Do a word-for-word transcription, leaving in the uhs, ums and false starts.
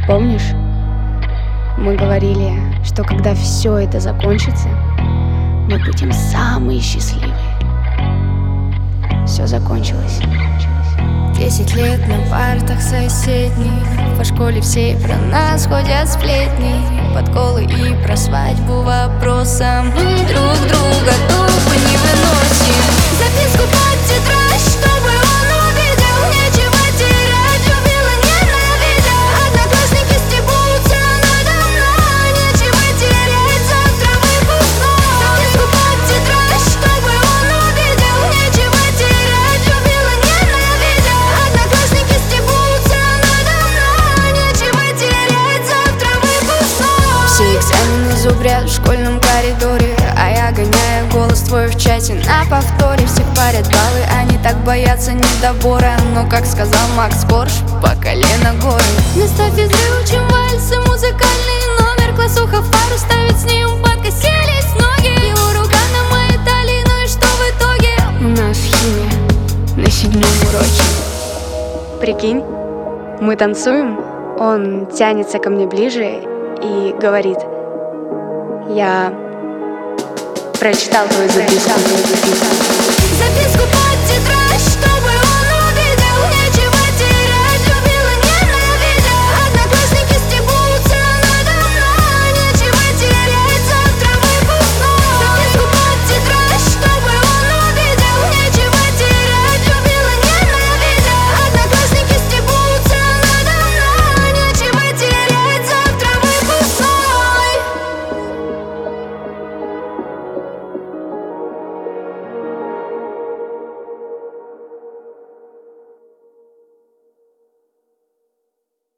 Помнишь, мы говорили, что когда все это закончится, мы будем самые счастливые. Все закончилось. Десять лет на партах соседних, по школе все про нас ходят сплетни, подколы и про свадьбу вопросом. Мы друг друга тупо не выносим. Записку под тетрадь, чтобы он увидел. Нечего терять, любил и ненавидел. Одноклассники стебутся надо мной. Нечего терять, завтра выпускной. Записку под тетрадь, чтобы он увидел. Нечего терять, любил и ненавидел. Одноклассники стебутся надо мной. Нечего терять, завтра выпускной. Все экзамены зубрят в школьном коридоре, а я гоняю голос твой в чате на повторе. Всех парят баллы, они так боятся недобора. Но, как сказал Макс Корж, по колено горы. Вместо физры учим вальсы, музыкальный номер. Классуха фару ставит, с ней подкосились ноги. Его рука на моей талии, ну и что в итоге? У нас химия на седьмом уроке. Прикинь, мы танцуем, он тянется ко мне ближе и говорит: я прочитал твою записку. Записку